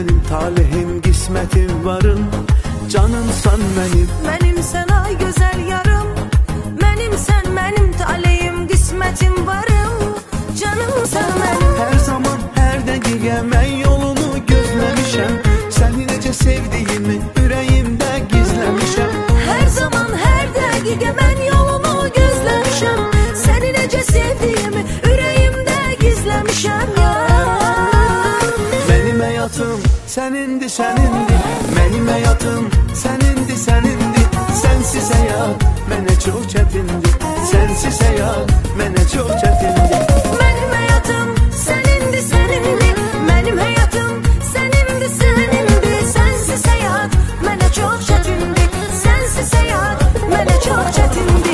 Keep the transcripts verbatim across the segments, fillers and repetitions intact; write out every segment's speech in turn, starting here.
mənim, talihim, qismətim, varım. Canımsan mənim, mənimsən ay gözəl yarım. Mənimsən mənim, talihim, qismətim, varım. Canımsan mənim. Hər zaman, hər dəqiqə mən yolunu gözləmişəm. Səni necə sevdiyimi ürəyimdə gizləmişəm. Hər zaman, hər dəqiqə mən yolunu gözləmişəm. Səni necə sevdiyimi ürəyimdə gizləmişəm ya. Mənim həyatım sənindir, sənindir. Mənim həyatım sənindir, sənindir. Sənsiz həyat mənə çox çətindir. Sənsiz həyat mənə çox çətindir. Mənim həyatım sənindir, sənindir. Mənim həyatım sənindir, sənindir. Sənsiz həyat mənə çox çətindir. Sənsiz həyat mənə çox çətindir.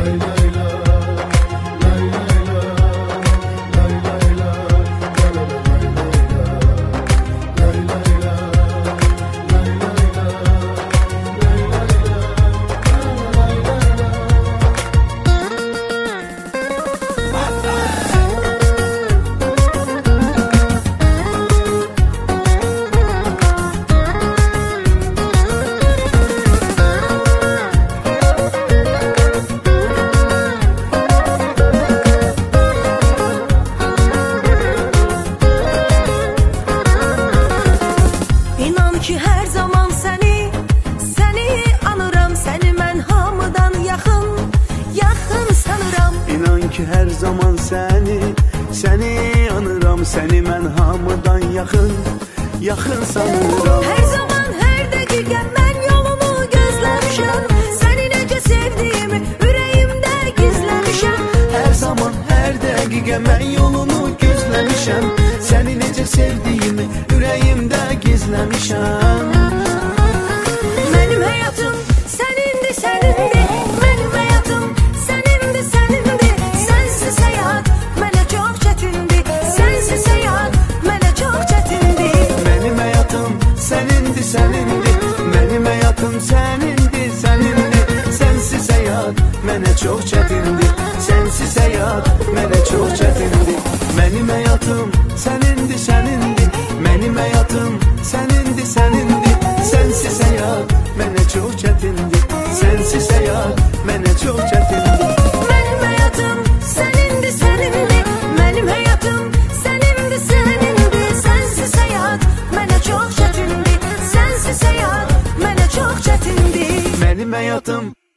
Ki hər zaman səni, səni anıram. Səni mən hamıdan yaxın, yaxın sanıram. İnan ki hər zaman səni, səni anıram. Səni mən hamıdan yaxın, yaxın sanıram. Hər zaman, hər dəqiqə mən yolunu gözləmişəm. Səni necə sevdiyimi ürəyimdə gizləmişəm. Hər zaman, hər dəqiqə mən yolunu gözləmişəm. Səni necə sevdiyimi ürəyimdə gizləmişəm. Mənim həyatım sənindir, sənindir. Mənim həyatım sənindir, sənindir. Sənsiz həyat mənə çox çətindir. Sənsiz həyat mənə çox çətindir. Mənim həyatım sənindir, sənindir. Mənim həyatım sənindir, sənindir. Sənsiz həyat mənə çox çətindir. Sənsiz həyat mənə çox çətindir. Mənim həyatım sənindir, sənindir. Mənim həyatım sənindir, sənindir. Sənsiz həyat mənə çox çətindir. Sənsiz həyat mənə çox çətindir. Mənim həyatım sənindir, sənindir. Mənim həyatım sənindir, sənindir. Sənsiz həyat mənə çox çətindir. Sənsiz həyat mənə çox çətindir. Mənim həyatım